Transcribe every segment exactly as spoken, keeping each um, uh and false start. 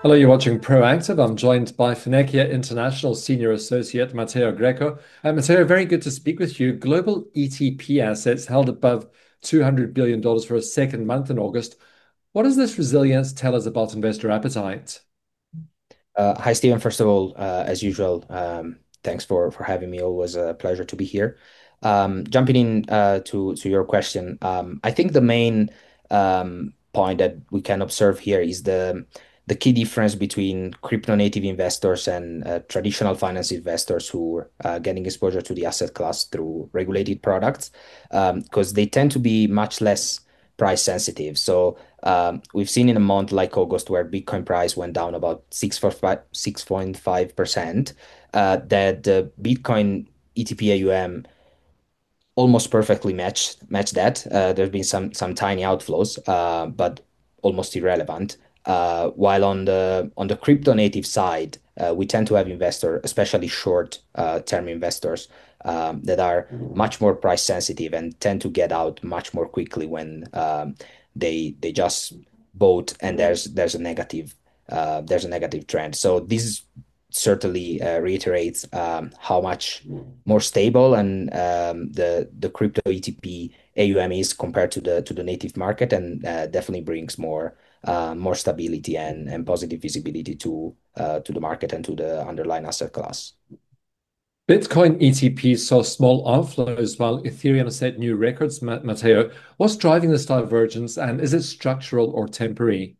Hello, you're watching Proactive. I'm joined by Finekia International Senior Associate Matteo Greco. Uh, Matteo, very good to speak with you. Global E T P assets held above two hundred billion dollars for a second month in August. What does this resilience tell us about investor appetite? Uh, hi, Stephen. First of all, uh, as usual, um, thanks for for having me. Always a pleasure to be here. Um, jumping in uh, to to your question, um, I think the main um, point that we can observe here is the the key difference between crypto native investors and uh, traditional finance investors who are uh, getting exposure to the asset class through regulated products, because they tend to be much less price sensitive. So um, we've seen in a month like August where Bitcoin price went down about six point five percent, uh, that the Bitcoin E T P A U M almost perfectly matched matched that. Uh, there's been some some tiny outflows, uh, but almost irrelevant. Uh, while on the on the crypto native side, uh, we tend to have investors, especially short uh, term investors, um, that are much more price sensitive and tend to get out much more quickly when um, they they just bought and there's there's a negative uh, there's a negative trend. So this certainly uh, reiterates um, how much more stable and um, the the crypto E T P A U M is compared to the to the native market, and uh, definitely brings more uh, more stability and and positive visibility to uh, to the market and to the underlying asset class. Bitcoin E T P saw small outflows while Ethereum set new records. Ma- Matteo, what's driving this divergence and is it structural or temporary?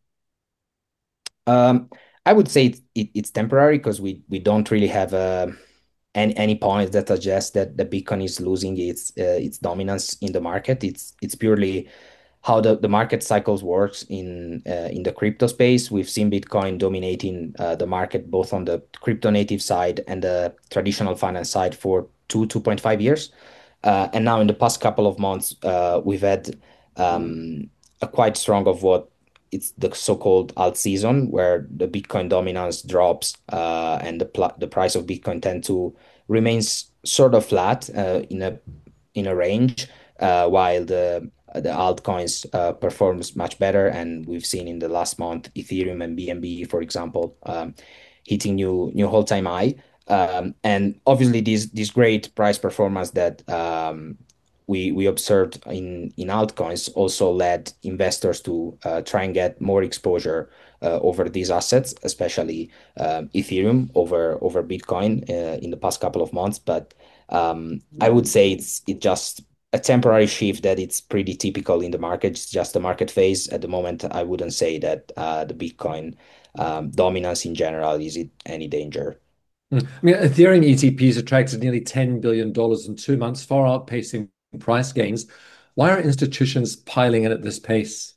Um, I would say it, it, it's temporary because we we don't really have a any any points that suggest that the Bitcoin is losing its uh, its dominance in the market. It's it's purely how the, the market cycles works in uh, in the crypto space. We've seen Bitcoin dominating uh, the market both on the crypto native side and the traditional finance side for two, two point five years. Uh, and now in the past couple of months, uh, we've had um, a quite strong of what it's the so-called alt season, where the Bitcoin dominance drops uh, and the pl the price of Bitcoin tend to remains sort of flat uh, in a in a range, uh, while the the altcoins uh, performs much better. And we've seen in the last month Ethereum and B N B, for example, um, hitting new new all-time high. Um, and obviously, this this great price performance that um, we we observed in in altcoins also led investors to uh, try and get more exposure uh, over these assets, especially um, Ethereum over over Bitcoin uh, in the past couple of months. But um, I would say it's it just a temporary shift that it's pretty typical in the market. It's just a market phase at the moment. I wouldn't say that uh, the Bitcoin um, dominance in general is it any danger. Mm. I mean, Ethereum E T Ps attracted nearly ten billion dollars in two months, far outpacing price gains. Why are institutions piling in at this pace?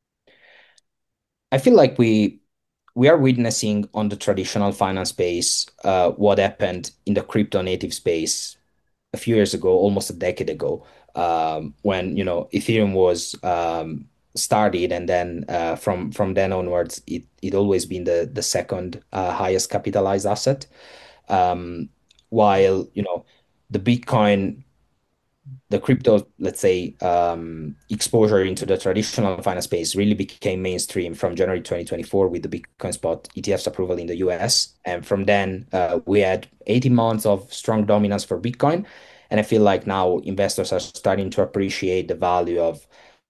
I feel like we we are witnessing on the traditional finance space uh, what happened in the crypto native space a few years ago, almost a decade ago, um, when you know Ethereum was um, started, and then uh, from from then onwards, it it always been the the second uh, highest capitalized asset. Um, while you know the Bitcoin the crypto, let's say, um, exposure into the traditional finance space really became mainstream from January twenty twenty-four with the Bitcoin spot E T F's approval in the U S. And from then, uh, we had eighteen months of strong dominance for Bitcoin. And I feel like now investors are starting to appreciate the value of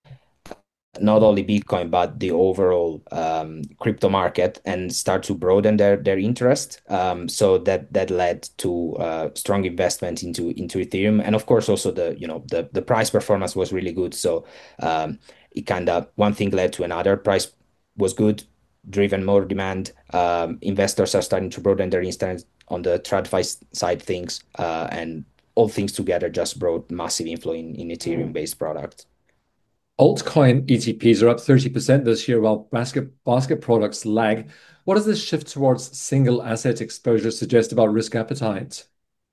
not only Bitcoin but the overall um, crypto market and start to broaden their their interest. Um, so that that led to uh, strong investment into into Ethereum, and of course also the you know the the price performance was really good. So um, it kind of one thing led to another. Price was good, driven more demand. Um, investors are starting to broaden their interest on the TradFi side things, uh, and all things together just brought massive inflow in, in Ethereum based products. Altcoin E T Ps are up thirty percent this year, while basket, basket products lag. What does this shift towards single asset exposure suggest about risk appetite?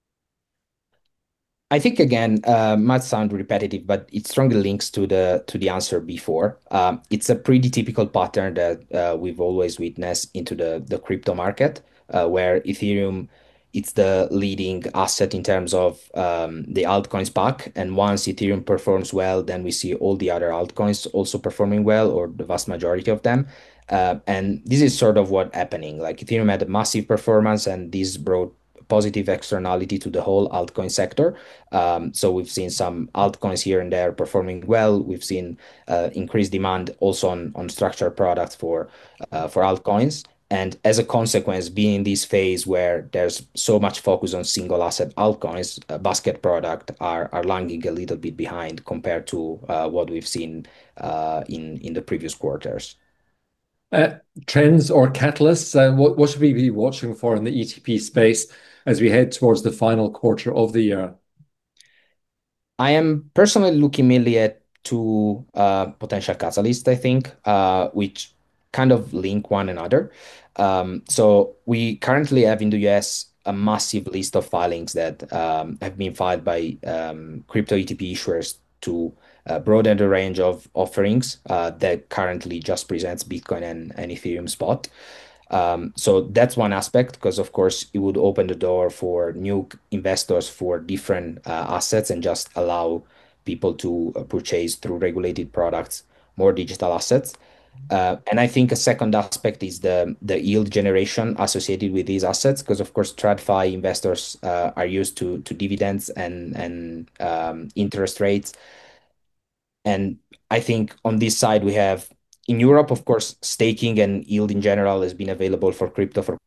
I think again, uh, might sound repetitive, but it strongly links to the to the answer before. Um, it's a pretty typical pattern that uh, we've always witnessed into the the crypto market, uh, where Ethereum it's the leading asset in terms of um, the altcoins pack, and once Ethereum performs well, then we see all the other altcoins also performing well, or the vast majority of them. Uh, and this is sort of what happening. Like Ethereum had a massive performance, and this brought positive externality to the whole altcoin sector. Um, so we've seen some altcoins here and there performing well. We've seen uh, increased demand also on on structured products for uh, for altcoins. And as a consequence, being in this phase where there's so much focus on single asset altcoins, uh, basket product are are lagging a little bit behind compared to uh, what we've seen uh, in in the previous quarters. Uh, Trends or catalysts, uh, what, what should we be watching for in the E T P space as we head towards the final quarter of the year? I am personally looking mainly at two uh, potential catalysts, I think, uh, which kind of link one another. Um, so we currently have in the U S a massive list of filings that um, have been filed by um, crypto E T P issuers to uh, broaden the range of offerings uh, that currently just presents Bitcoin and, and Ethereum spot. Um, so that's one aspect, because of course it would open the door for new investors for different uh, assets and just allow people to uh, purchase through regulated products more digital assets. Uh, and I think a second aspect is the the yield generation associated with these assets, because of course TradFi investors uh, are used to to dividends and and um, interest rates. And I think on this side we have in Europe, of course, staking and yield in general has been available for crypto for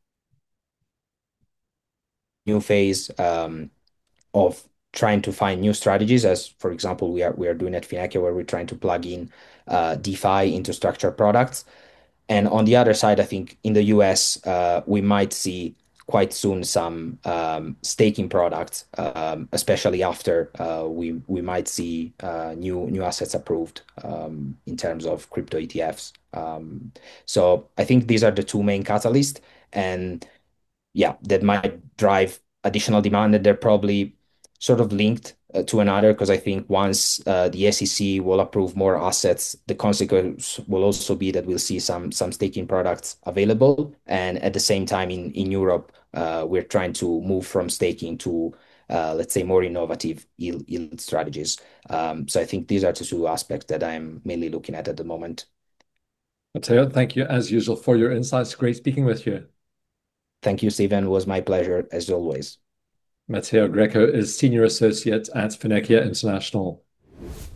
new phase um, of trying to find new strategies, as for example we are we are doing at Finekia, where we're trying to plug in uh, DeFi into structured products. And on the other side, I think in the U S, uh, we might see quite soon some um, staking products, um, especially after uh, we we might see uh, new new assets approved um, in terms of crypto E T Fs. Um, so I think these are the two main catalysts, and yeah, that might drive additional demand, and they're probably sort of linked uh, to another, because I think once uh, the S E C will approve more assets, the consequence will also be that we'll see some some staking products available. And at the same time, in in Europe, uh, we're trying to move from staking to uh, let's say more innovative yield, yield strategies. Um, so I think these are the two aspects that I'm mainly looking at at the moment. Matteo, thank you as usual for your insights. Great speaking with you. Thank you, Stephen. It was my pleasure as always. Matteo Greco is Senior Associate at Finekia International.